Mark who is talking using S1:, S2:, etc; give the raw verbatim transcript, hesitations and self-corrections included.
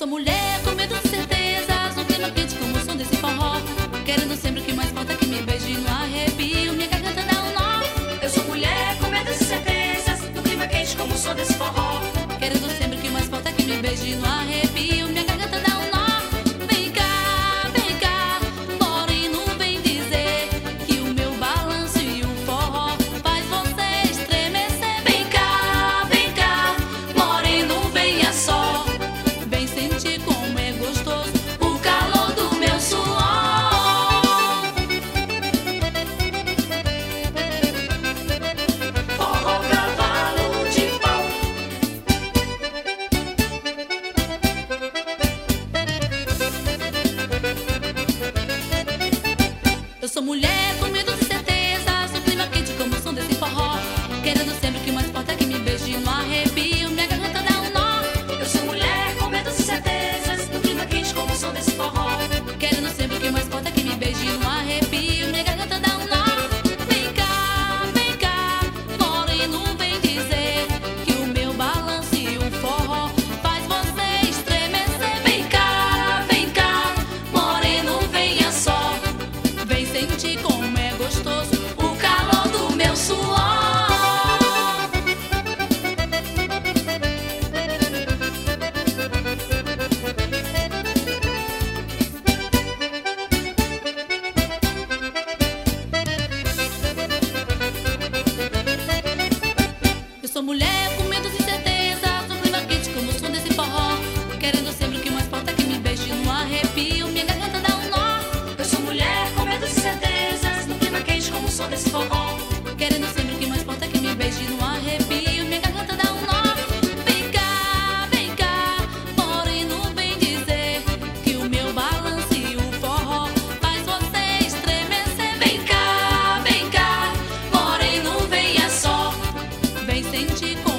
S1: sou mulher com medo de certezas, um clima quente como o som desse forró, querendo sempre que mais falta que me beije no arrepio, minha garganta dá um nó.
S2: Eu sou mulher com medo de certezas, um clima quente como o som desse forró,
S1: querendo sempre que mais falta que me beije no arrepio, minha garganta dá um nó. Vem cá, vem cá, moreno, vem dizer que o meu balanço e o forró faz você estremecer.
S2: Vem cá, vem cá, moreno, venha só,
S1: Vem sentir como é gostoso
S2: o calor do meu suor. Forró cavalo de pau.
S1: Eu sou mulher com medo de certezas, um clima quente como o som desse forró, querendo sempre que mais falta que me beije no arrepio, minha garganta dá um nó.
S2: Eu sou mulher com medo de certezas, um clima quente como o som desse forró,
S1: Querendo sempre que mais falta que me beije no arrepio, minha garganta dá um nó. Vem cá, vem cá, moreno, vem dizer que o meu balanço e o forró faz você estremecer.
S2: vem cá, vem cá, moreno, venha só,
S1: Vem sentir como é gostoso
S2: o calor do meu suor.
S1: Eu sou mulher com medo de certezas, um clima quente como o som desse forró, querendo sempre que mais falta que me beije no arrepio, minha garganta dá um nó.
S2: Eu sou mulher com medo de certezas, no clima quente como o som desse forró,
S1: Querendo sempre que mais falta que me beije no arrepio, minha garganta dá um nó. Vem cá, vem cá, moreno, vem dizer que o meu balanço e o forró faz você estremecer.
S2: vem cá, vem cá, moreno, venha só,
S1: Vem sentir como